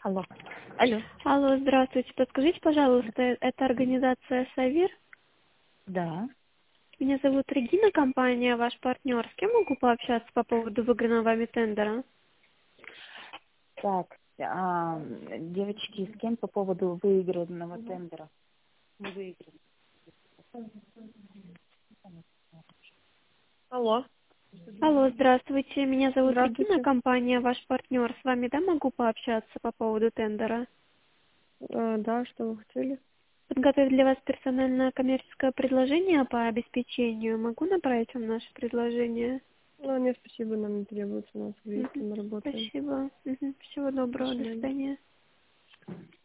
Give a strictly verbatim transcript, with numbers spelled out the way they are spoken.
Алло. Алло. Алло, здравствуйте. Подскажите, пожалуйста, э- это организация «Савир»? Да. Меня зовут Регина, компания «Ваш партнер». С кем могу пообщаться по поводу выигранного вами тендера? Так, а, девочки, с кем по поводу выигранного тендера? Мы выиграли. Алло. Алло, здравствуйте. Меня зовут Регина, Здравствуйте. компания «Ваш партнер». С вами, да, могу пообщаться по поводу тендера? Э, да, что вы хотели? Подготовить для вас персональное коммерческое предложение по обеспечению. Могу направить вам наше предложение? Ну, нет, спасибо, нам не требуется, у нас в Мгм. мы работаем. Спасибо. Мгм. Всего До доброго. До свидания. свидания.